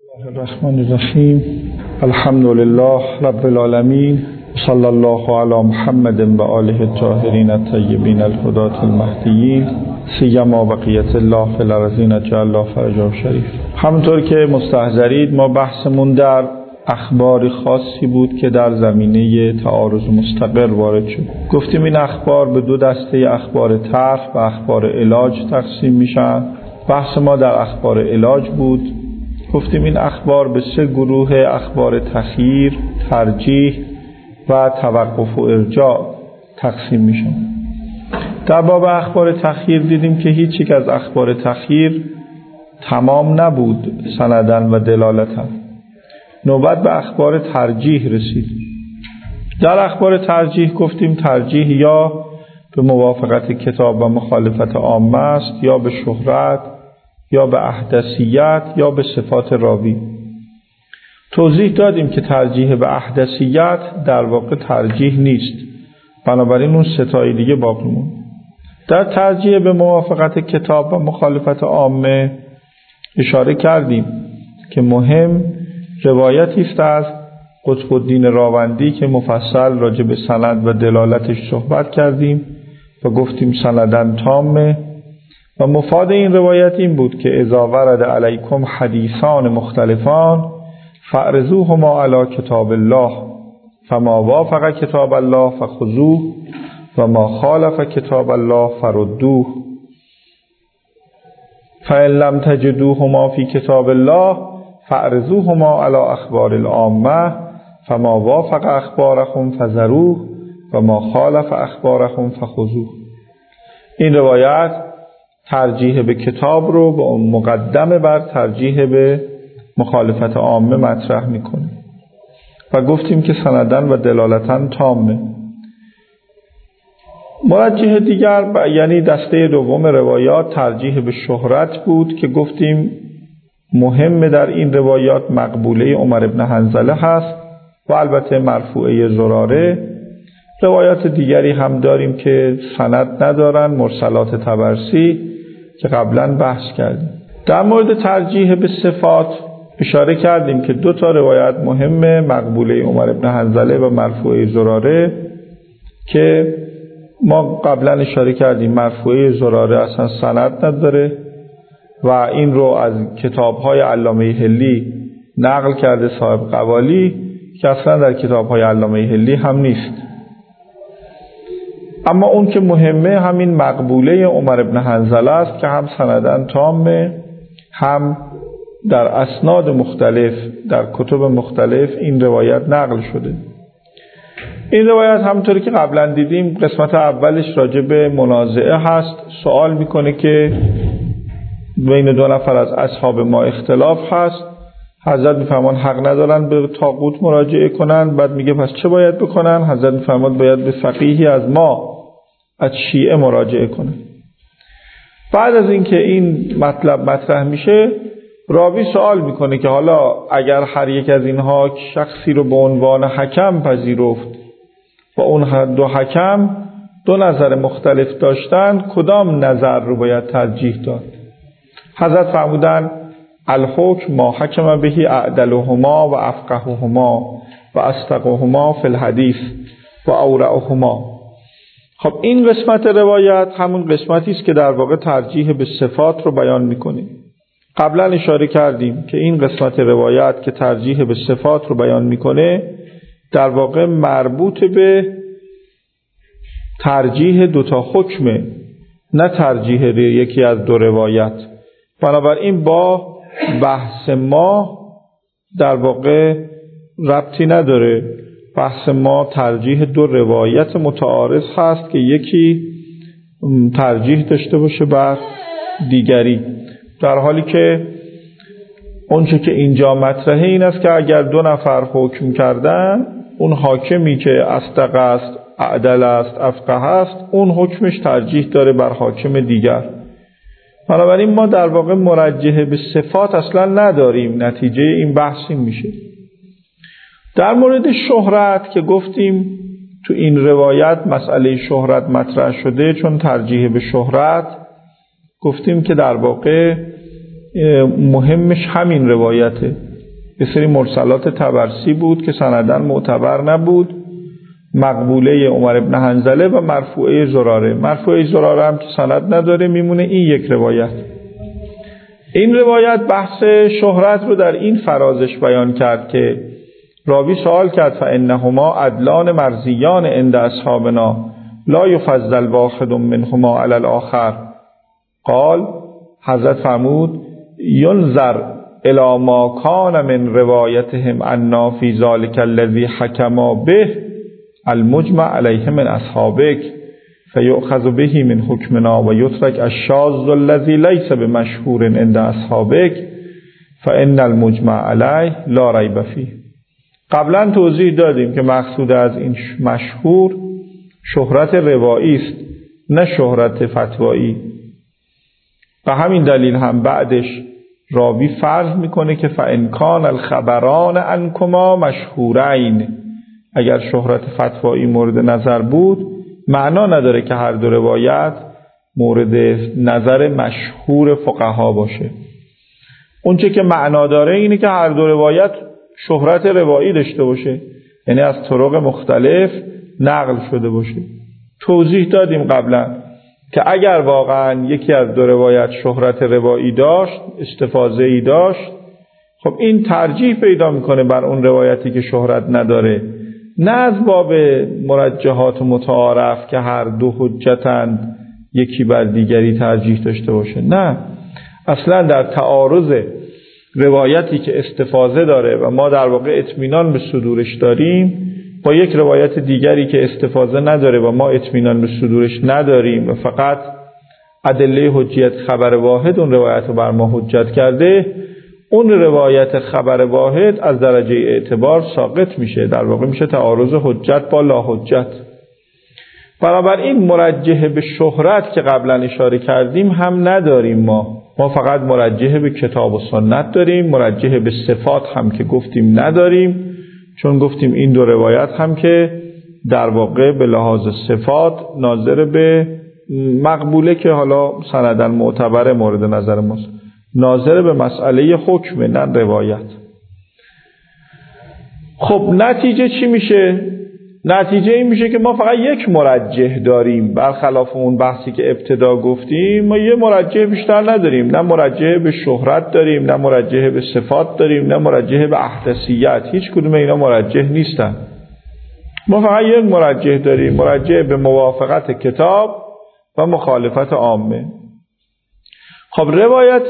الرحمن الرحیم الحمد لله رب العالمین صلی الله علی محمد و آله الطاهرین الطیبین الهداة المهدیین سیما بقیت الله فی الارضین عجل الله فرجه شریف. همونطور که مستحضرید ما بحثمون در اخبار خاصی بود که در زمینه تعارض مستقر وارد شد. گفتیم این اخبار به دو دسته اخبار طرح و اخبار علاج تقسیم میشن. بحث ما در اخبار علاج بود. گفتیم این اخبار به سه گروه اخبار تخییر، ترجیح و توقف و ارجاع تقسیم میشن. در باب اخبار تخییر دیدیم که هیچ یک از اخبار تخییر تمام نبود سندن و دلالتن. نوبت به اخبار ترجیح رسید. در اخبار ترجیح گفتیم ترجیح یا به موافقت کتاب و مخالفت عامه است، یا به شهرت، یا به احدثیت، یا به صفات راوی. توضیح دادیم که ترجیح به احدثیت در واقع ترجیح نیست، بنابراین اون ستای دیگه باقی موند. در ترجیح به موافقت کتاب و مخالفت عامه اشاره کردیم که مهم روایتی است از قطب الدین راوندی که مفصل راجع به سند و دلالتش صحبت کردیم و گفتیم سندن تامه و مفاد این روایت این بود که اذا ورد علیکم حدیثان مختلفان فاعرضوهما علی کتاب الله فما وافق کتاب الله فخذوه و ما خالف کتاب الله فردوه فإن لم تجدوهما فی کتاب الله فاعرضوهما علی اخبار العامه فما وافق اخبارهم فذروه و ما خالف اخبارهم فخذوه. این روایت ترجیح به کتاب رو به اون مقدمه بر ترجیح به مخالفت عامه مطرح میکنه و گفتیم که سندن و دلالتن تامه. مرجح دیگر یعنی دسته دوم روایات ترجیح به شهرت بود که گفتیم مهم در این روایات مقبوله عمر بن حنظله هست و البته مرفوعه زراره. روایات دیگری هم داریم که سند ندارن، مرسلات طبرسی که قبلا بحث کردیم. در مورد ترجیح به صفات اشاره کردیم که دو تا روایت مهمه، مقبوله عمر بن حنظله و مرفوعه زراره، که ما قبلا اشاره کردیم مرفوعه زراره اصلا سند نداره و این رو از کتاب‌های علامه حلی نقل کرده صاحب قوالی که اصلا در کتاب‌های علامه حلی هم نیست. اما اون که مهمه همین مقبوله عمر بن حنظله است که هم سندن تامه، هم در اسناد مختلف در کتب مختلف این روایت نقل شده. این روایت همونطوری که قبلا دیدیم قسمت اولش راجع به منازعه هست. سوال میکنه که بین دو نفر از اصحاب ما اختلاف هست، حضرت میفرمان حق ندارن به طاغوت مراجعه کنن. بعد میگه پس چه باید بکنن؟ حضرت میفرمان باید به فقیهی از ما از شیعه مراجعه کنن. بعد از اینکه این مطلب مطرح میشه راوی سوال میکنه که حالا اگر هر یک از اینها شخصی رو به عنوان حکم پذیرفت و اون دو حکم دو نظر مختلف داشتن، کدام نظر رو باید ترجیح داد؟ حضرت فرمودن الحکم ما حکم بهی اعدلهما و افقههما و اصدقهما فی الحدیث و اورعهما. خب این قسمت روایت همون قسمتی است که در واقع ترجیح به صفات رو بیان میکنه. قبلا اشاره کردیم که این قسمت روایت که ترجیح به صفات رو بیان میکنه در واقع مربوط به ترجیح دوتا حکمه، نه ترجیح یکی از دو روایت. بنابراین با بحث ما در واقع ربطی نداره. بحث ما ترجیح دو روایت متعارض هست که یکی ترجیح داشته باشه بر دیگری، در حالی که اونچه که اینجا مطرحه این است که اگر دو نفر حکم کردن، اون حاکمی که اصدق است، اعدل است، افقه است، اون حکمش ترجیح داره بر حاکم دیگر. بنابراین ما در واقع مرجح به صفات اصلا نداریم. نتیجه این بحث این میشه. در مورد شهرت که گفتیم تو این روایت مسئله شهرت مطرح شده، چون ترجیح به شهرت گفتیم که در واقع مهمش همین روایته یه سری مرسلات طبرسی بود که سندن معتبر نبود، مقبوله عمر بن حنظله و مرفوعه زراره. مرفوعه زراره هم که سند نداره، میمونه این یک روایت. این روایت بحث شهرت رو در این فرازش بیان کرد که راوی سوال کرد فانهما عدلان مرضیان عند اصحابنا لا یفضل واحد منهما علی الاخر. قال، حضرت فرمود ینظر الی ما کان من روایتهم عنا فی ذلک الذی حکما به المجمع علیه من اصحابک فیؤخذ به من حکمنا و یترک الشاذ الذی لیس بمشهور عند اصحابک فان المجمع علیه لا ریب فیه. قبلا توضیح دادیم که مقصود از این مشهور شهرت روایی است، نه شهرت فتوایی. و همین دلیل هم بعدش راوی فرض میکنه که فان کان الخبران عنکما مشهورین. اگر شهرت فتوایی مورد نظر بود، معنا نداره که هر دو روایت مورد نظر مشهور فقها باشه. اونچه که معنا داره اینه که هر دو روایت شهرت روایی داشته باشه، یعنی از طرق مختلف نقل شده باشه. توضیح دادیم قبلا که اگر واقعا یکی از دو روایت شهرت روایی داشت، استفاضه‌ای داشت، خب این ترجیح پیدا میکنه بر اون روایتی که شهرت نداره، نه از باب مرجحات و متعارف که هر دو حجتند یکی بر دیگری ترجیح داشته باشه. نه، اصلا در تعارض روایتی که استفاضه داره و ما در واقع اطمینان به صدورش داریم با یک روایت دیگری که استفاضه نداره و ما اطمینان به صدورش نداریم و فقط ادله حجیت خبر واحد اون روایت رو بر ما حجت کرده، اون روایت خبر واحد از درجه اعتبار ساقط میشه، در واقع میشه تعارض حجت با لا حجت. بنابراین مرجح به شهرت که قبلا اشاره کردیم هم نداریم ما فقط مرجح به کتاب و سنت داریم. مرجح به صفات هم که گفتیم نداریم، چون گفتیم این دو روایت هم که در واقع به لحاظ صفات ناظر به مقبوله که حالا سندن معتبر مورد نظر ماست، ناظر به مسئله حکم نه روایت. خب نتیجه چی میشه؟ نتیجه این میشه که ما فقط یک مرجح داریم، برخلاف اون بحثی که ابتدا گفتیم ما یه مرجح بیشتر نداریم. نه مرجح به شهرت داریم، نه مرجح به صفات داریم، نه مرجح به احدثیت. هیچ کدوم اینا مرجح نیستن. ما فقط یک مرجح داریم، مرجح به موافقت کتاب و مخالفت عامه. خب روایت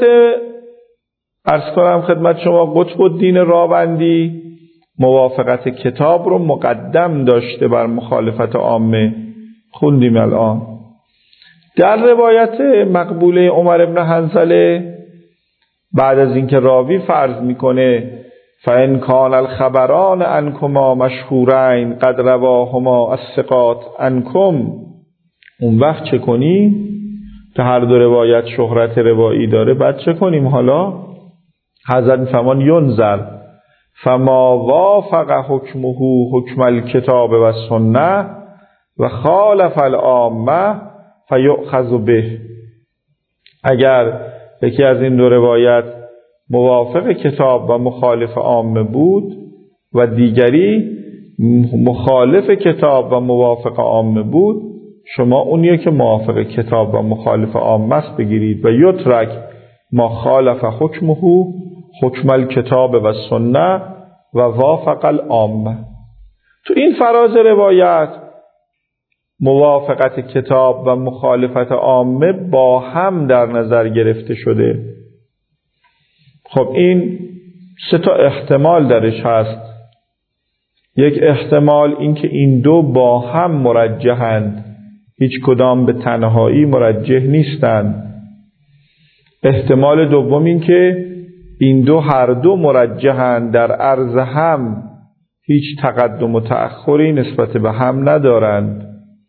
عرض کنم خدمت شما قطب الدین راوندی موافقت کتاب رو مقدم داشته بر مخالفت عامه، خوندیم الان. در روایت مقبوله عمر بن حنظله بعد از اینکه راوی فرض میکنه فإن کان الخبران عنکما مشهورین قد رواهما الثقات عنکم، اون وقت چه کنیم؟ که هر دو روایت شهرت روایی داره، بعد چه کنیم؟ حالا حضرت میفرمان ینظر فما وافق حکمه حکم الکتاب و سنه و خالف العامه فیؤخذ به. اگر یکی از این دو روایت موافق کتاب و مخالف عامه بود و دیگری مخالف کتاب و موافق عامه بود، شما اونیه که موافق کتاب و مخالف عامه است بگیرید. و یترک ما خالف حکمه حکم الکتاب و سنه و وافق العامه. تو این فراز روایت موافقت کتاب و مخالفت عامه با هم در نظر گرفته شده. خب این سه تا احتمال درش هست. یک احتمال این که این دو با هم مرجحند، هیچ کدام به تنهایی مرجح نیستند. احتمال دوم این که این دو هر دو مرجحند، در عرض هم هیچ تقدم و تأخری نسبت به هم ندارند.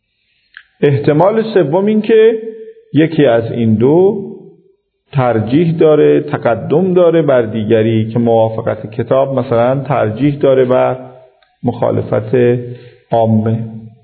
احتمال سوم این که یکی از این دو ترجیح داره، تقدم داره بر دیگری، که موافقت کتاب مثلا ترجیح داره بر مخالفت عامه.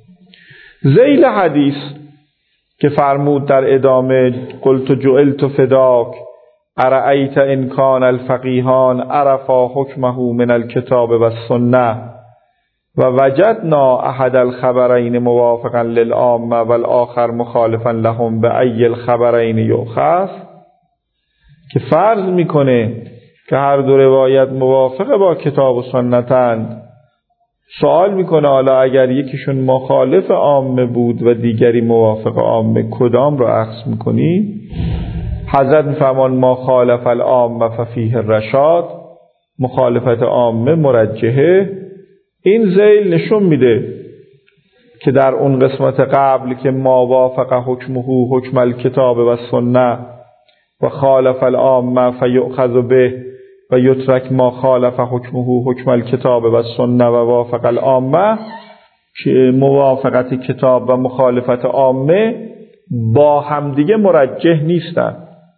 ذیل حدیث که فرمود در ادامه قلت جعلت فداک ارأیت ان کان الفقیهان عرفا حکمه من الکتاب و السنه و وجدنا احد الخبرین موافقا للعامه والآخر مخالفا لهم بأی الخبرین یؤخذ، که فرض میکنه که هر دو روایت موافق با کتاب و سنتند. سوال میکنه حالا اگر یکیشون مخالف عامه بود و دیگری موافق عامه، کدام رو اخذ میکنی؟ حضرت میفرمان ما خالف العامه ففیه الرشاد، مخالفت عامه مرجحه. این ذیل نشون میده که در اون قسمت قبل که ما وافق حکمه حکم الکتاب و سنه و خالف العامه فیؤخذ به و یترک ما خالف حکمه حکم الکتاب و سنه و وافق العامه، که موافقت کتاب و مخالفت عامه با همدیگه مرجح نیستن،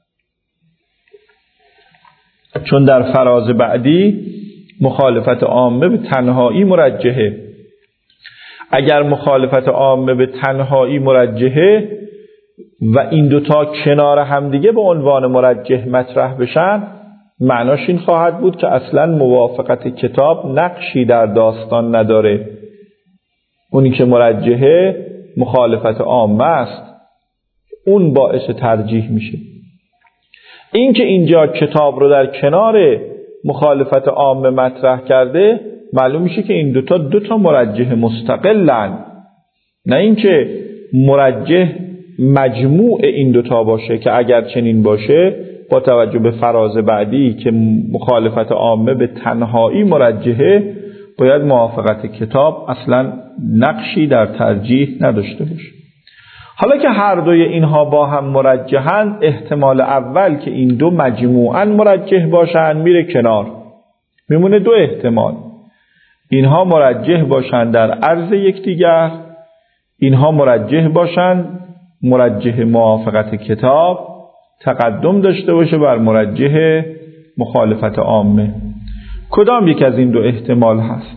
چون در فراز بعدی مخالفت عامه به تنهایی مرجحه. اگر مخالفت عامه به تنهایی مرجحه و این دوتا کنار همدیگه به عنوان مرجح مطرح بشن، معناش این خواهد بود که اصلا موافقت کتاب نقشی در داستان نداره. اونی که مرجحه مخالفت عامه است، اون باعث ترجیح میشه. این که اینجا کتاب رو در کنار مخالفت عامه مطرح کرده، معلوم میشه که این دوتا مرجح مستقلن، نه اینکه مرجح مجموع این دوتا باشه، که اگر چنین باشه با توجه به فراز بعدی که مخالفت عامه به تنهایی مرجحه، باید موافقت کتاب اصلا نقشی در ترجیح نداشته باشه. حالا که هر دوی اینها با هم مرجحن، احتمال اول که این دو مجموعاً مرجح باشن میره کنار، میمونه دو احتمال: اینها مرجح باشن در عرض یکدیگر، اینها مرجح باشن مرجح موافقت کتاب تقدم داشته باشه بر مرجح مخالفت عامه. کدام یک از این دو احتمال هست؟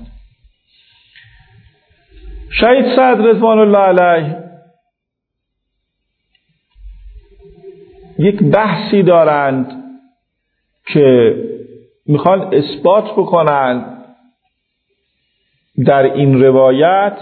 شهید صدر رضوان الله علیه یک بحثی دارند که میخوان اثبات بکنند در این روایت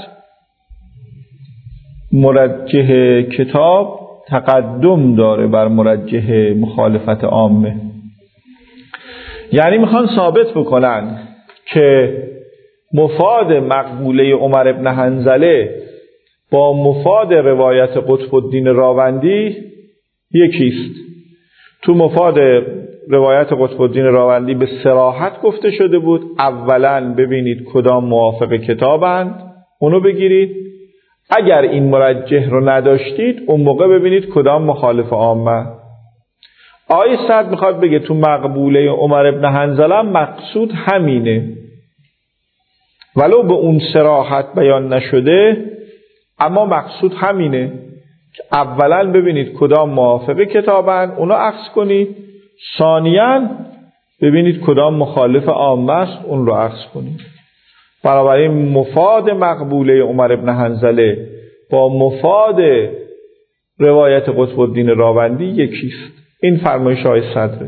مرجح کتاب تقدم داره بر مرجح مخالفت عامه. یعنی میخوان ثابت بکنن که مفاد مقبوله عمر ابن حنظله با مفاد روایت قطب الدین راوندی یکیست. تو مفاد روایت قطب الدین راوندی به صراحت گفته شده بود اولا ببینید کدام موافق کتابند، اونو بگیرید. اگر این مرجح رو نداشتید اون موقع ببینید کدام مخالف عامه. آیه صد میخواد بگه تو مقبوله عمر ابن حنظله مقصود همینه، ولو به اون صراحت بیان نشده، اما مقصود همینه که اولا ببینید کدام موافق کتابن، اونو اخذ کنید، ثانیاً ببینید کدام مخالف عامه است، اون رو اخذ کنید. بنابراین مفاد مقبوله عمر ابن حنظله با مفاد روایت قطب الدین راوندی یکیست. این فرمایش آقای صدره.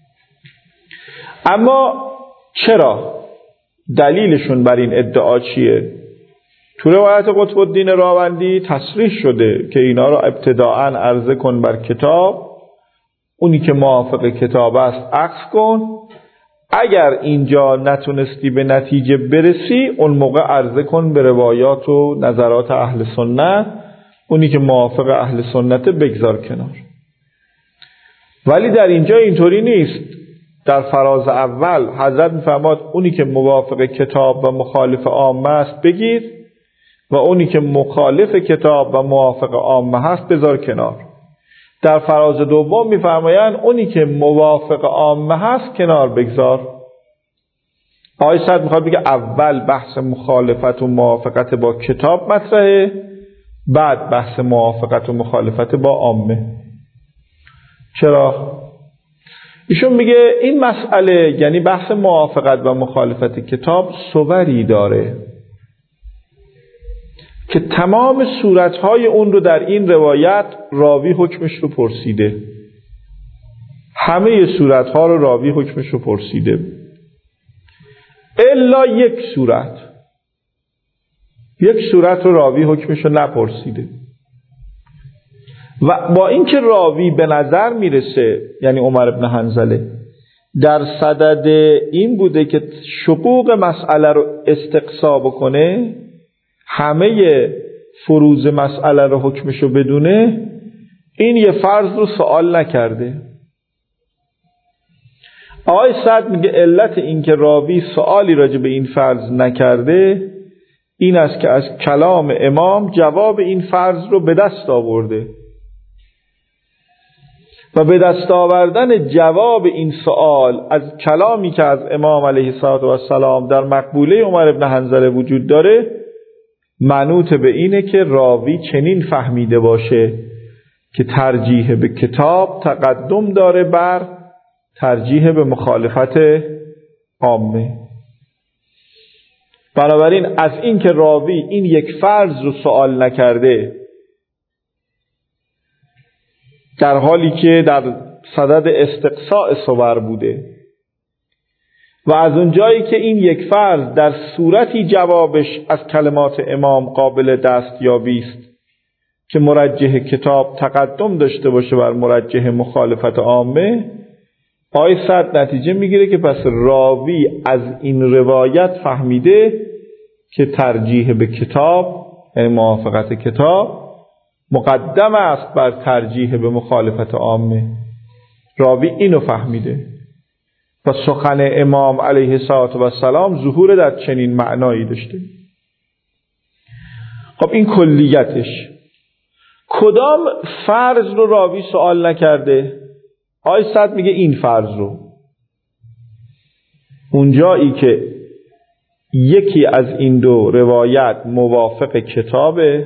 اما چرا؟ دلیلشون بر این ادعا چیه؟ تو روایت قطب الدین راوندی تصریح شده که اینا رو ابتداءً عرضه کن بر کتاب، اونی که موافق کتاب است اخذ کن، اگر اینجا نتونستی به نتیجه برسی اون موقع عرضه کن به روایات و نظرات اهل سنت، اونی که موافق اهل سنت بگذار کنار. ولی در اینجا اینطوری نیست. در فراز اول حضرت میفرماد اونی که موافق کتاب و مخالف عامه است بگیر و اونی که مخالف کتاب و موافق عامه هست بذار کنار. در فراز دوم میفرمایند اونی که موافق عامه هست کنار بگذار. آیه صد میخواد بگه اول بحث مخالفت و موافقت با کتاب مطرحه، بعد بحث موافقت و مخالفت با عامه. چرا؟ ایشون میگه این مسئله، یعنی بحث موافقت و مخالفت کتاب، صوری داره که تمام صورتهای اون رو در این روایت راوی حکمش رو پرسیده. همه صورتها رو راوی حکمش رو پرسیده الا یک صورت رو راوی حکمش رو نپرسیده. و با اینکه راوی به نظر میرسه، یعنی عمر بن حنظله، در صدد این بوده که شقوق مسئله رو استقصا بکنه، همه فروض مسئله رو حکمش رو بدونه، این یه فرض رو سوال نکرده. آقای سعد میگه علت این که راوی سوالی راجع به این فرض نکرده این است که از کلام امام جواب این فرض رو به دست آورده و به دست آوردن جواب این سوال از کلامی که از امام علیه السلام در مقبوله عمر بن حنظله وجود داره منوط به اینه که راوی چنین فهمیده باشه که ترجیح به کتاب تقدم داره بر ترجیح به مخالفت عامه. بنابراین از این که راوی این یک فرض رو سوال نکرده در حالی که در صدد استقصاء صور بوده و از اون جایی که این یک فرض در صورتی جوابش از کلمات امام قابل دستیابی است که مرجح کتاب تقدم داشته باشه بر مرجح مخالفت عامه، آقای سعد نتیجه میگیره که پس راوی از این روایت فهمیده که ترجیح به کتاب، یعنی موافقت کتاب، مقدم است بر ترجیح به مخالفت عامه. راوی اینو فهمیده و سخن امام علیه السلام ظهور در چنین معنایی داشته. خب این کلیتش. کدام فرض رو راوی سوال نکرده؟ آقای سعد میگه این فرض رو. اونجایی که یکی از این دو روایت موافق کتابه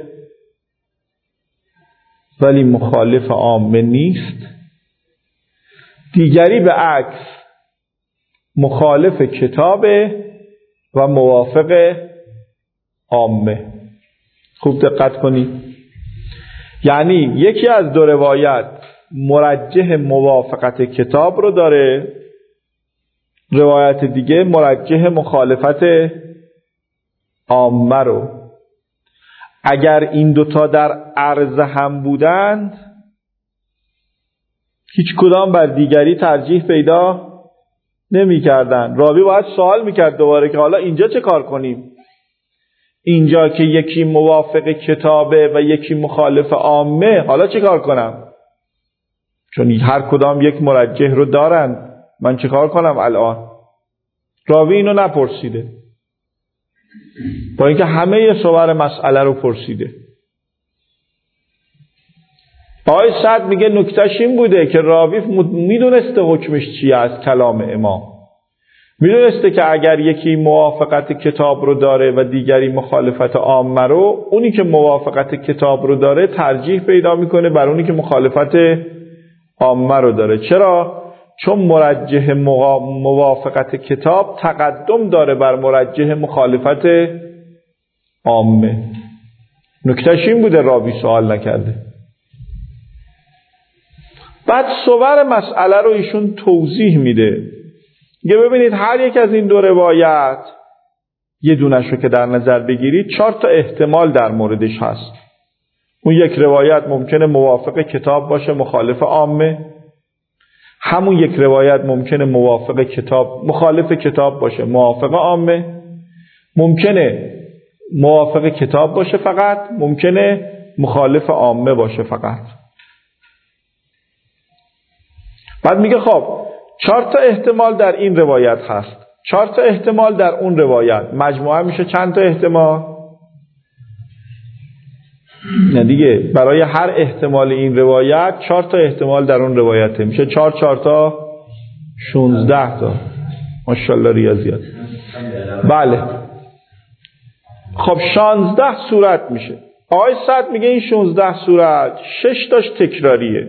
ولی مخالف عامه نیست، دیگری به عکس مخالف کتابه و موافق عامه. خوب دقت کنید. یعنی یکی از دو روایت مرجح موافقت کتاب رو داره، روایت دیگه مرجح مخالفت عامه رو. اگر این دوتا در عرض هم بودند هیچ کدام بر دیگری ترجیح پیدا نمی کردن. راوی باید سوال میکرد دوباره که حالا اینجا چه کار کنیم؟ اینجا که یکی موافق کتابه و یکی مخالف عامه، حالا چه کار کنم؟ چون هر کدام یک مرجح رو دارن، من چه کار کنم الان؟ راوی اینو نپرسیده، با اینکه همه صور مسئله رو پرسیده. آقای سعد میگه نکتهش این بوده که راوی میدونسته حکمش چیه از کلام امام، میدونسته که اگر یکی موافقت کتاب رو داره و دیگری مخالفت عامه رو، اونی که موافقت کتاب رو داره ترجیح پیدا میکنه بر اونی که مخالفت عامه رو داره. چرا؟ چون مرجح موافقت کتاب تقدم داره بر مرجح مخالفت عامه. نکتهش این بوده، راوی سوال نکرده. بعد صور مسئله رو ایشون توضیح میده. یه ببینید هر یک از این دو روایت یه دونش رو که در نظر بگیرید 4 تا احتمال در موردش هست. اون یک روایت ممکنه موافق کتاب باشه مخالف عامه، همون یک روایت ممکنه موافق کتاب مخالف کتاب باشه موافق عامه، ممکنه موافق کتاب باشه فقط، ممکنه مخالف عامه باشه فقط. بعد میگه خب 4 تا احتمال در این روایت هست، 4 تا احتمال در اون روایت، مجموعه میشه چند تا احتمال؟ نه دیگه، برای هر احتمال این روایت 4 تا احتمال در اون روایت میشه 4 تا 16 تا. ماشاءالله ریاضیات. بله. خب 16 صورت میشه. آقای سعد میگه این 16 صورت 6 تاش تکراریه.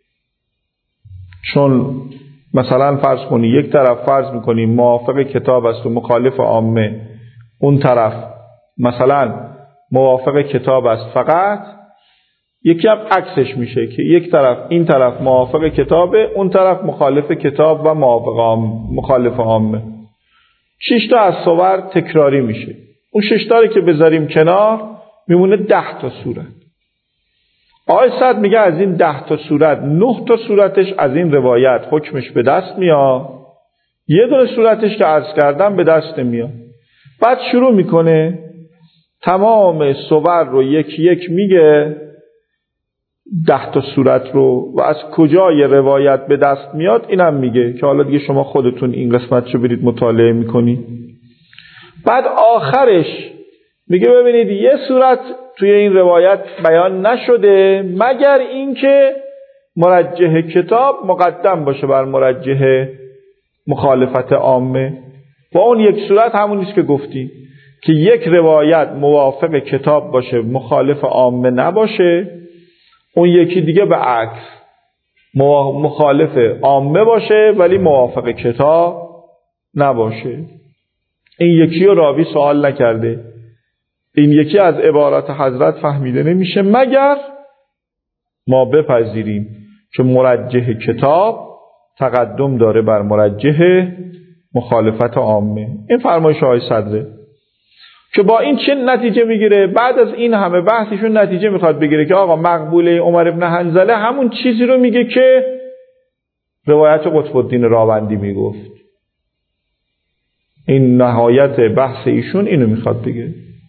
چون مثلا فرض کنی یک طرف فرض میکنیم موافق کتاب است و مخالف عامه، اون طرف مثلا موافق کتاب است فقط، یکی هم عکسش میشه که یک طرف این طرف موافق کتابه، اون طرف مخالف کتاب و مخالف عامه. 6 تا از صور تکراری میشه. اون 6 تا رو که بذاریم کنار میمونه 10 تا صورت. آقای سعد میگه از این 10 تا صورت 9 تا صورتش از این روایت حکمش به دست میاد، یه دونه صورتش که عرض کردم به دست میاد. بعد شروع میکنه تمام صور رو یکی یک میگه، 10 تا صورت رو، و از کجای روایت به دست میاد اینم میگه که حالا دیگه شما خودتون این قسمت رو برید مطالعه میکنید. بعد آخرش میگه ببینید یه صورت توی این روایت بیان نشده مگر اینکه مرجح کتاب مقدم باشه بر مرجح مخالفت عامه. و اون یک صورت همونیست که گفتی که یک روایت موافق کتاب باشه مخالف عامه نباشه، اون یکی دیگه به عکس مخالف عامه باشه ولی موافق کتاب نباشه. این یکی رو راوی سوال نکرده، این یکی از عبارات حضرت فهمیده نمیشه مگر ما بپذیریم که مرجح کتاب تقدم داره بر مرجح مخالفت عامه. این فرمایش آقای صدره که با این چه نتیجه میگیره؟ بعد از این همه بحثشون نتیجه میخواد بگیره که آقا مقبوله عمر ابن حنظله همون چیزی رو میگه که روایت قطب الدین راوندی میگفت. این نهایت بحث ایشون اینو میخواد بگه.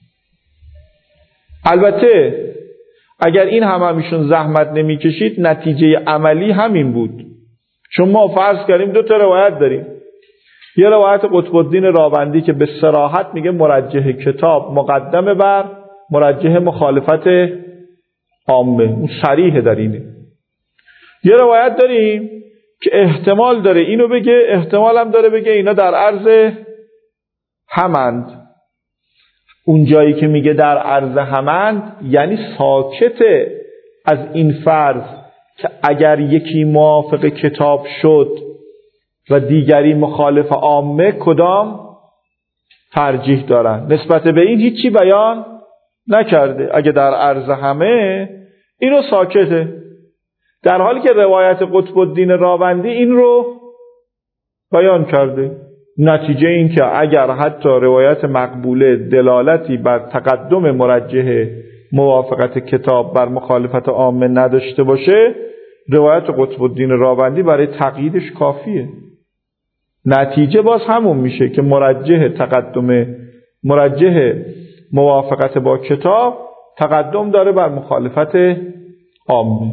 البته اگر این همشون زحمت نمیکشید نتیجه عملی همین بود. چون ما فرض کردیم 2 تا روایت داریم، یه روایت قطب الدین راوندی که به صراحت میگه مرجح کتاب مقدمه بر مرجح مخالفت عامه، اون صریح در اینه. یه روایت داریم که احتمال داره اینو بگه، احتمال هم داره بگه اینا در عرض همند. اون جایی که میگه در عرض همند یعنی ساکته از این فرض که اگر یکی موافق کتاب شد و دیگری مخالف عامه کدام ترجیح دارن. نسبت به این هیچی بیان نکرده. اگه در عرض همه اینو ساکته، در حالی که روایت قطب الدین راوندی این رو بیان کرده. نتیجه این که اگر حتی روایت مقبوله دلالتی بر تقدم مرجح موافقت کتاب بر مخالفت عامه نداشته باشه، روایت قطب الدین راوندی برای تقییدش کافیه. نتیجه باز همون میشه که مرجح موافقت با کتاب تقدم داره بر مخالفت عامه.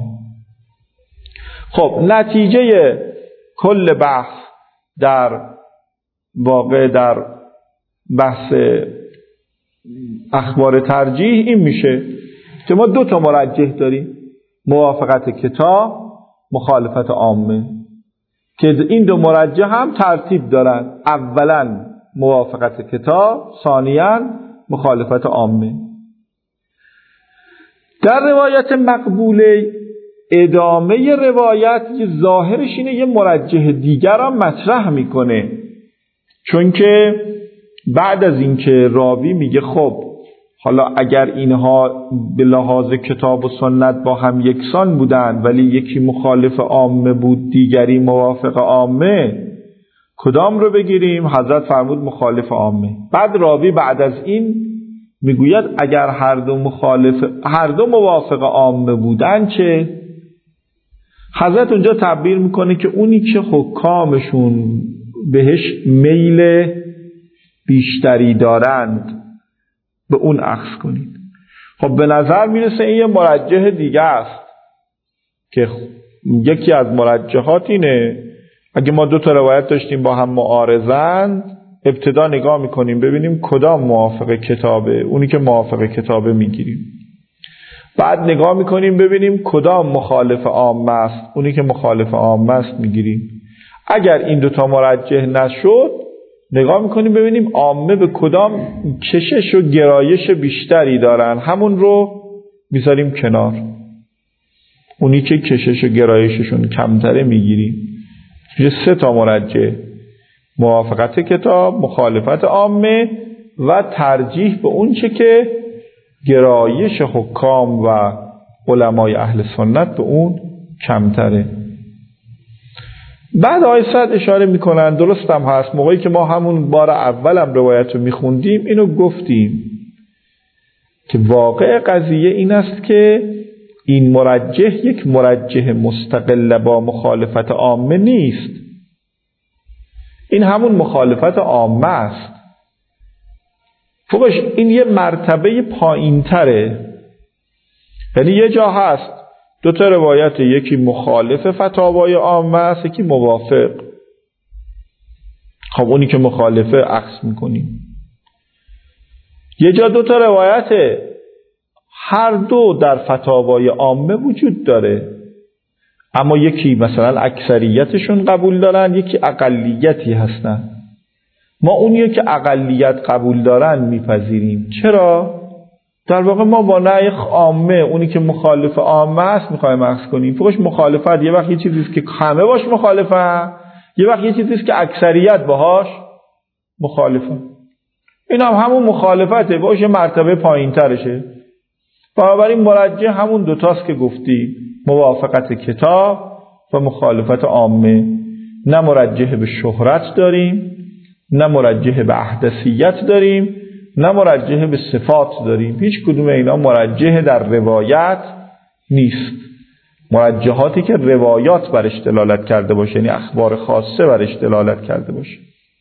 خب نتیجه کل بحث در واقع در بحث اخبار ترجیح این میشه که ما 2 تا مرجح داریم، موافقت کتاب، مخالفت عامه، که این 2 مرجح هم ترتیب دارن، اولا موافقت کتاب، ثانیاً مخالفت عامه. در روایت مقبوله ادامه روایت یه ظاهرش اینه یه مرجح دیگر هم مطرح میکنه، چون که بعد از اینکه راوی میگه خب حالا اگر اینها به لحاظ کتاب و سنت با هم یکسان بودن ولی یکی مخالف عامه بود دیگری موافق عامه، کدام رو بگیریم؟ حضرت فرمود مخالف عامه. بعد راوی بعد از این میگوید اگر هر دو موافق عامه بودن چه؟ حضرت اونجا تعبیر میکنه که اونی که حکامشون بهش میل بیشتری دارند به اون اخذ کنید. خب به نظر میرسه این یه مرجح دیگه است که یکی از مرجحات اینه اگه ما 2 تا روایت داشتیم با هم معارضند، ابتدا نگاه میکنیم ببینیم کدام موافق کتابه، اونی که موافق کتابه میگیریم. بعد نگاه میکنیم ببینیم کدام مخالف عامه است، اونی که مخالف عامه است میگیریم. اگر این 2 تا مرجح نشد نگاه میکنیم ببینیم عامه به کدام کشش و گرایش بیشتری دارن، همون رو میذاریم کنار، اونی که کشش و گرایششون کمتره میگیریم. 3 تا مرجح: موافقت کتاب، مخالفت عامه و ترجیح به اون چه که گرایش حکام و علمای اهل سنت به اون کمتره. بعد آیه صد اشاره میکنن، درست هم هست، موقعی که ما همون بار اولم روایت رو میخوندیم اینو گفتیم که واقع قضیه این است که این مرجح یک مرجح مستقل با مخالفت عامه نیست، این همون مخالفت عامه است. فوقش این یه مرتبه پایین تره، یعنی یه جا هست دو تا روایت، یکی مخالف فتاوای عامه است، یکی موافق. خب اونی که مخالفه عکس میکنیم. یه جا دو تا روایت هر دو در فتاوای عامه وجود داره، اما یکی مثلا اکثریتشون قبول دارن، یکی اقلیتی هستن. ما اونیه که اقلیت قبول دارن میپذیریم. چرا؟ در واقع ما با رأی عامه، اونی که مخالف عامه است میخوایم عکس کنیم. فوقش مخالفت یه وقت یه چیزی است که همه باش مخالفن، یه وقت یه چیزی است که اکثریت باهاش مخالفن. این هم همون مخالفته، باش یه مرتبه پایین ترشه. بنابراین مرجح همون دوتاست که گفتی، موافقت کتاب و مخالفت عامه. نه مرجح به شهرت داریم، نه مرجح به احدثیت داریم، نه مرجح به صفات داریم. هیچ کدوم اینا مرجح در روایت نیست. مرجحاتی که روایات برش دلالت کرده باشه، یعنی اخبار خاصه برش دلالت کرده باشه.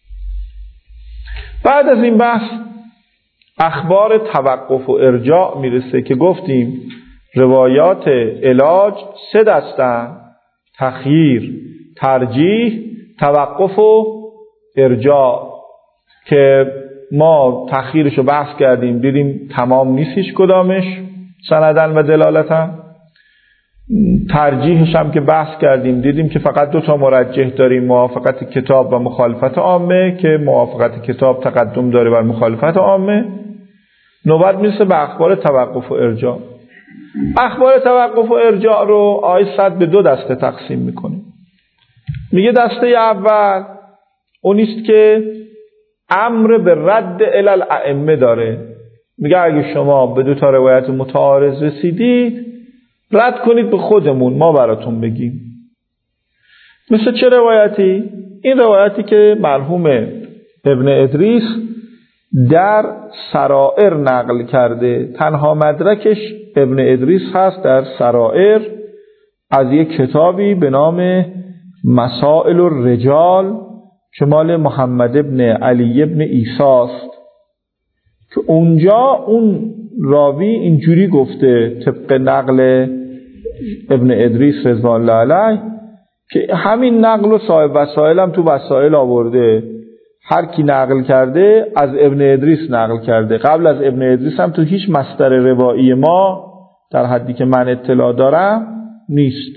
بعد از این بحث اخبار توقف و ارجاع میرسه که گفتیم روایات علاج 3 دستن: تخییر، ترجیح، توقف و ارجاع، که ما تخییرشو بحث کردیم، دیدیم تمام نیست هیچ کدامش سندن و دلالتن. ترجیحش هم که بحث کردیم، دیدیم که فقط 2 تا مرجح داریم، موافقت کتاب و مخالفت عامه، که موافقت کتاب تقدم داره بر مخالفت عامه. نوبت میرسه به اخبار توقف و ارجاع. اخبار توقف و ارجاع رو آیه 100 به 2 دسته تقسیم میکنه. میگه دسته اول اونیست که امر به رد علل ائمه داره. میگه اگه شما به 2 تا روایت متعارض رسیدید، رد کنید به خودمون، ما براتون بگیم. مثل چه روایتی؟ این روایتی که مرحوم ابن ادریس در سرائر نقل کرده. تنها مدرکش ابن ادریس هست در سرائر از یک کتابی به نام مسائل الرجال که مال محمد ابن علی ابن عیسی است، که اونجا اون راوی اینجوری گفته طبق نقل ابن ادریس رضوان الله علیه، که همین نقل و صاحب وسائل هم تو وسائل آورده. هر کی نقل کرده از ابن ادریس نقل کرده. قبل از ابن ادریس هم تو هیچ مصدر روایی ما در حدی که من اطلاع دارم نیست.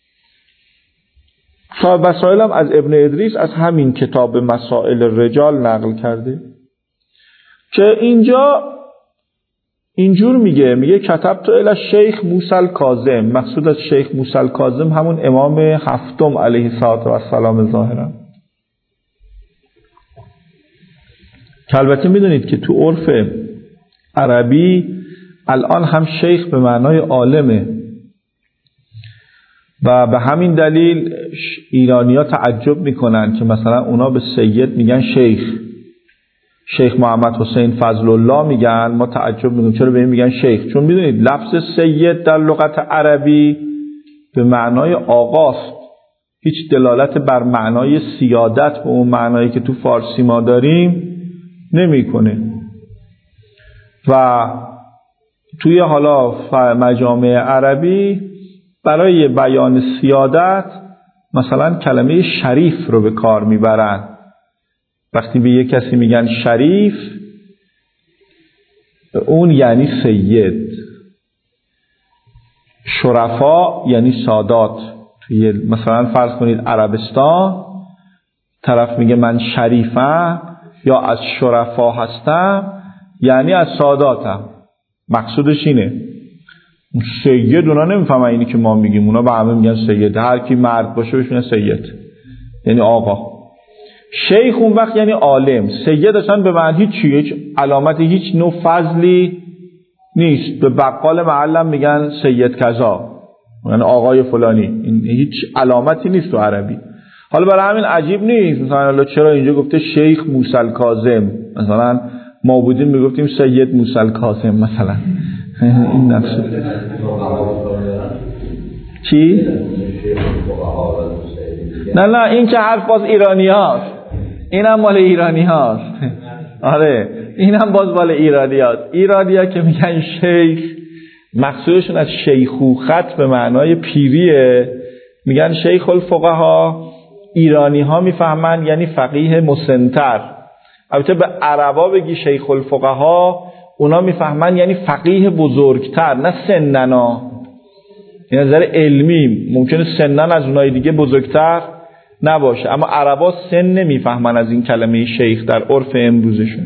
صاحب وسائل هم از ابن ادریس از همین کتاب مسائل الرجال نقل کرده، که اینجا اینجور میگه کتبت الی شیخ موسی الکاظم. مقصود از شیخ موسی الکاظم همون امام هفتم علیه السلام ظاهرا. که البته میدونید که تو عرف عربی الان هم شیخ به معنای عالمه و به همین دلیل ایرانی‌ها تعجب میکنن که مثلا اونا به سید میگن شیخ محمد حسین فضل الله میگن. ما تعجب میکنیم چرا به این میگن شیخ؟ چون میدونید لفظ سید در لغت عربی به معنای آقاست، هیچ دلالت بر معنای سیادت به اون معنایی که تو فارسی ما داریم نمیکنه. و توی حالا مجامع عربی برای بیان سیادت مثلا کلمه شریف رو به کار میبرن. وقتی به یک کسی میگن شریف، اون یعنی سید. شرفا یعنی سادات. توی مثلا فرض کنید عربستان طرف میگه من شریفم یا از شرفا هستم، یعنی از ساداتم. مقصودش اینه. سید اونا نمیفهمن اینی که ما میگیم، اونا به همه میگن سید. هر کی مرد باشه بهش میگن سید، یعنی آقا. شیخ اون وقت یعنی عالم. سید اصلا به معنی هیچ علامت هیچ نوع فضلی نیست. به بقال محلم میگن سید کذا، یعنی آقای فلانی. این هیچ علامتی نیست تو عربی. حالا برای همین عجیب نیست مثلا چرا اینجا گفته شیخ موسی الکاظم، مثلا ما بودیم میگفتیم سید موسی الکاظم مثلا. این نفسه چی؟ نه این که حرف باز ایرانی هاست، این هم مال ایرانی هاست. آره این هم باز مال ایرانی هاست. ایرانی ها که میگن شیخ مقصودشون از شیخوخت به معنای پیریه، میگن شیخ الفقها. ایرانی ها میفهمن یعنی فقیه مسنتر. البته به عربا بگی شیخ الفقها اونا میفهمن یعنی فقیه بزرگتر، نه سننا. این نظر علمی ممکنه سنن از اونای دیگه بزرگتر نباشه، اما عربا سن نمیفهمن از این کلمه شیخ در عرف امروزشون.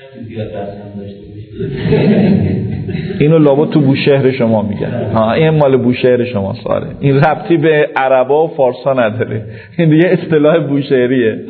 اینو لابد تو بوشهر شما میگن. این مال بوشهر شما ساره. این ربطی به عربا و فارسا نداره، این دیگه اصطلاح بوشهریه.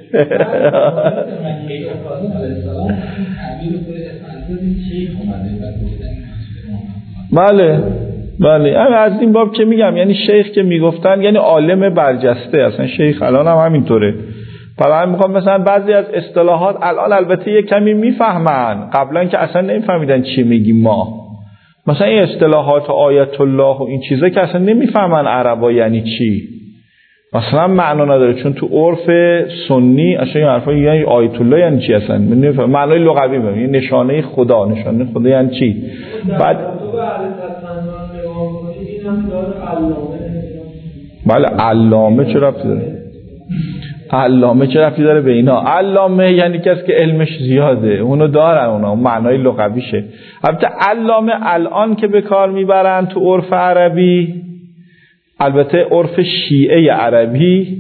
بله از این باب که میگم یعنی شیخ که میگفتن یعنی عالم برجسته. اصلا شیخ الان هم همینطوره. برای میخوام مثلا بعضی از اصطلاحات الان البته یک کمی میفهمن، قبلا که اصلا نمیفهمیدن چی میگیم ما. مثلا این اصطلاحات آیت الله و این چیزا که اصلا نمیفهمن عربا یعنی چی، مثلا معنا نداره، چون تو عرف سنی اصلا این حرفا یعنی آیت الله یعنی چی اصلا نمیفهمن. معنای لغوی میگن نشانه خدا، نشانه خدا یعنی چی. بعد بله علامه چه ربطی داره؟ علامه چه ربطی داره به اینا؟ علامه یعنی کسی که علمش زیاده، اونو دارن اونا، معنای لغویشه. البته علامه الان که به کار میبرن تو عرف عربی، البته عرف شیعه عربی،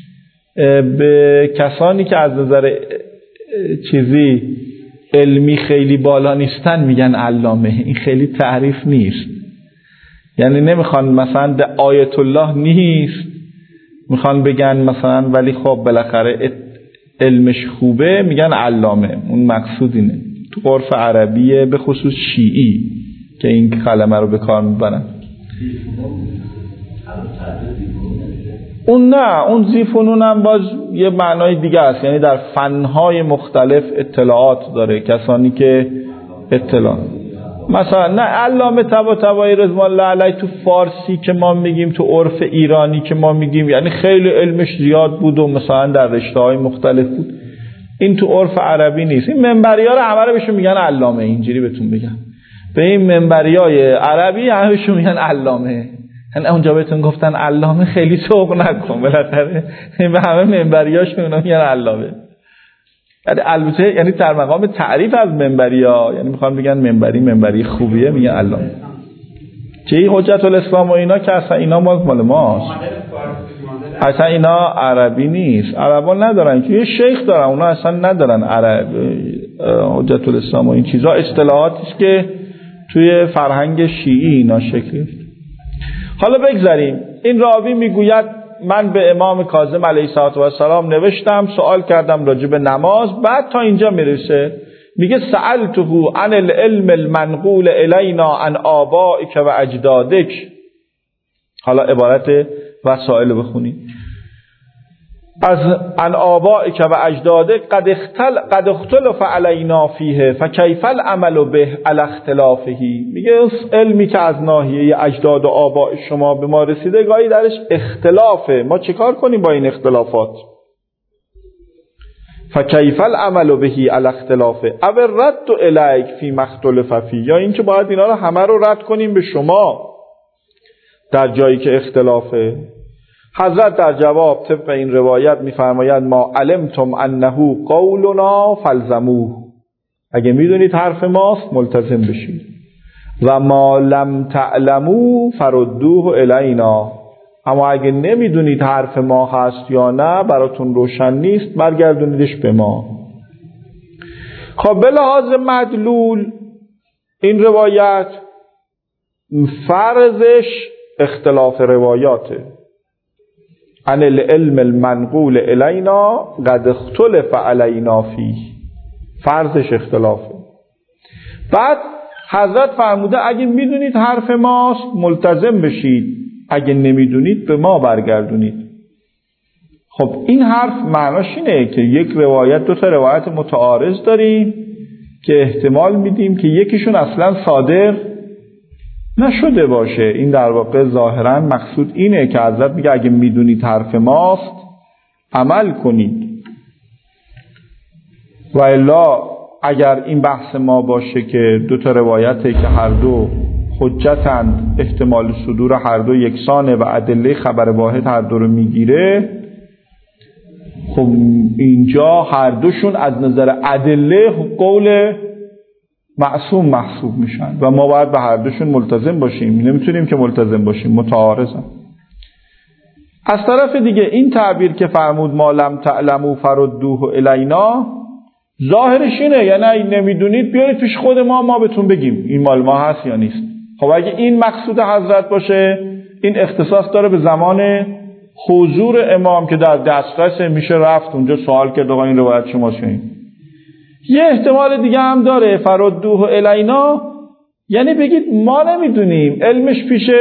به کسانی که از نظر چیزی علمی خیلی بالا نیستن میگن علامه. این خیلی تعریف نیست، یعنی نمیخوان مثلا آیت الله نیست میخوان بگن مثلا ولی خب بالاخره علمش خوبه میگن علامه. اون مقصود اینه تو عرف عربیه، به خصوص شیعی که این کلمه رو به کار میبرن. اون زیفونون هم باز یه معنای دیگه است، یعنی در فنهای مختلف اطلاعات داره. کسانی که اطلاع مثلا نه علامه طباطبایی رضوان الله علیه تو فارسی که ما میگیم، تو عرف ایرانی که ما میگیم یعنی خیلی علمش زیاد بود و مثلا در رشته‌های مختلف بود. این تو عرف عربی نیست. این منبری‌ها رو همه رو بهشون میگن علامه. اینجوری بهتون بگم، به این منبریای عربی همه بهشون میگن علامه. یعنی اونجا بهتون گفتن علامه خیلی سوق نکن، بالاخره به همه منبریاشون اونا میگن علامه. البته یعنی در مقام تعریف از منبری‌ها، یعنی میخوان بگن منبری خوبیه میگن علامه. چه حجت الاسلام و اینا که اصلا اینا مال ماست، اصلا اینا عربی نیست. عربا ندارن که یه شیخ دارن، اونا اصلا ندارن حجت الاسلام و این چیزا اصطلاحاتی است که توی فرهنگ شیعی اینا شکل گرفت. حالا بگذاریم. این راوی میگوید من به امام کاظم علیه السلام نوشتم، سوال کردم راجع به نماز. بعد تا اینجا میرسه میگه سألته عن العلم المنقول الینا عن آبائک و اجدادک. حالا عبارت وسائل بخونید. از عن آبائک و اجدادک قد اختلف علینا فیه فکیف العمل به علی اختلافه. میگه علمی که از ناحیه اجداد و آباء شما به ما رسیده گاهی درش اختلافه، ما چیکار کنیم با این اختلافات؟ فکیف العمل به علی اختلافه او رد الیک فی مختلف فی، یا این که باید اینا رو همه رو رد کنیم به شما در جایی که اختلافه. حضرت در جواب طبق این روایت میفرماید ما علمتم انه قولنا فالزموه، اگه میدونید حرف ماست ملتزم بشید، و ما لم تعلمو فردوه الینا، اما اگه نمیدونید حرف ما هست یا نه، براتون روشن نیست، برگردونیدش به ما. خب به لحاظ مدلول این روایت فرضش اختلاف روایاته. عن العلم المنقول الینا قد اختلف علینا فیه، فرضش اختلافه. بعد حضرت فرموده اگه میدونید حرف ماست ملتزم بشید، اگه نمیدونید به ما برگردونید. خب این حرف معناش اینه که یک روایت، دو تا روایت متعارض داریم که احتمال میدیم که یکیشون اصلا صادر نشده باشه. این در واقع ظاهرا مقصود اینه که حضرت میگه اگه میدونید حرف ماست عمل کنید، و الا اگر این بحث ما باشه که دو تا روایته که هر دو حجتند، احتمال صدور هر دو یکسانه و ادله خبر واحد هر دو رو میگیره، خب اینجا هر دوشون از نظر ادله قول معصوم محسوب میشن و ما باید به هر دوشون ملتزم باشیم، نمیتونیم که ملتزم باشیم، متعارضن. از طرف دیگه این تعبیر که فرمود ما لم تعلموا فردوه الینا، ظاهرش اینه یعنی نمیدونید بیارید پیش خود ما بهتون بگیم این مال ما هست یا نیست. خب اگه این مقصود حضرت باشه، این اختصاص داره به زمان حضور امام که در دسترس میشه رفت اونجا سوال کرد آقا این روایت شما شنید. یه احتمال دیگه هم داره فردوه الینا، یعنی بگید ما نمیدونیم، علمش پیش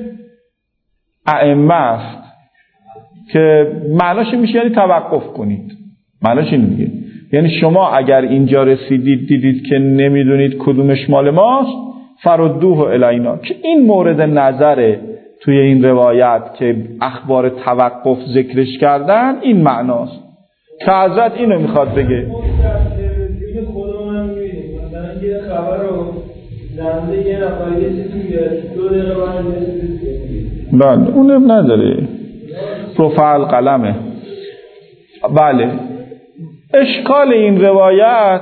ائمه است، که معناش میشه یعنی توقف کنید. معناش این دیگه، یعنی شما اگر اینجا رسیدید دیدید که نمیدونید کدومش مال ماست، فردوه الینا، که این مورد نظره توی این روایت که اخبار توقف ذکرش کردن، این معناست که حضرت اینو میخواد بگه. یه خبر رو زنده یه نفری توی 2 دقیقه بله اونم نداره، رفع القلمه. بله اشکال این روایت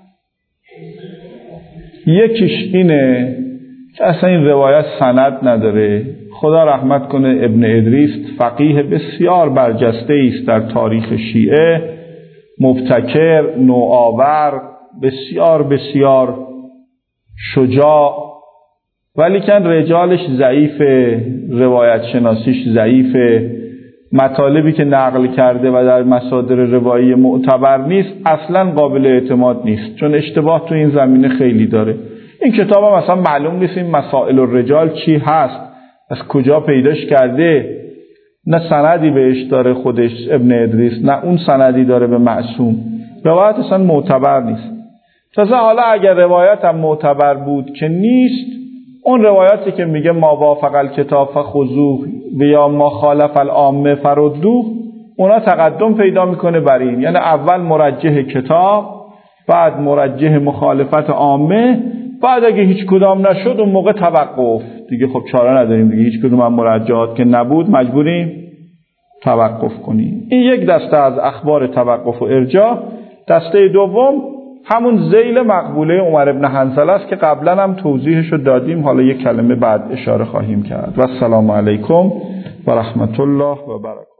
یکیش اینه که اصلا این روایت سند نداره. خدا رحمت کنه ابن ادریس فقیه بسیار برجسته است در تاریخ شیعه، مبتکر، نوآور، بسیار بسیار شجاع، ولی کن رجالش ضعیفه، روایت شناسیش ضعیفه، مطالبی که نقل کرده و در مصادر روایی معتبر نیست، اصلا قابل اعتماد نیست، چون اشتباه تو این زمینه خیلی داره. این کتاب هم اصلا معلوم نیست این مسائل الرجال چی هست، از کجا پیداش کرده، نه سندی بهش داره خودش ابن ادریس، نه اون سندی داره به معصوم. روایت اصلا معتبر نیست. تازه حالا اگر روایت هم معتبر بود که نیست، اون روایتی که میگه ما وافق الکتاب فخذوه و یا ما خالف العامه فردوه، اونا تقدم پیدا میکنه بر این، یعنی اول مرجح کتاب، بعد مرجح مخالفت عامه، بعد اگه هیچ کدام نشد اون موقع توقف دیگه. خب چاره نداریم دیگه، هیچ کدوم از مرجحات که نبود مجبوریم توقف کنیم. این یک دسته از اخبار توقف و ارجاع. دسته دوم همون ذیل مقبوله عمر بن حنظله است که قبلا هم توضیحش رو دادیم، حالا یک کلمه بعد اشاره خواهیم کرد. و السلام علیکم و رحمت الله و برکاته.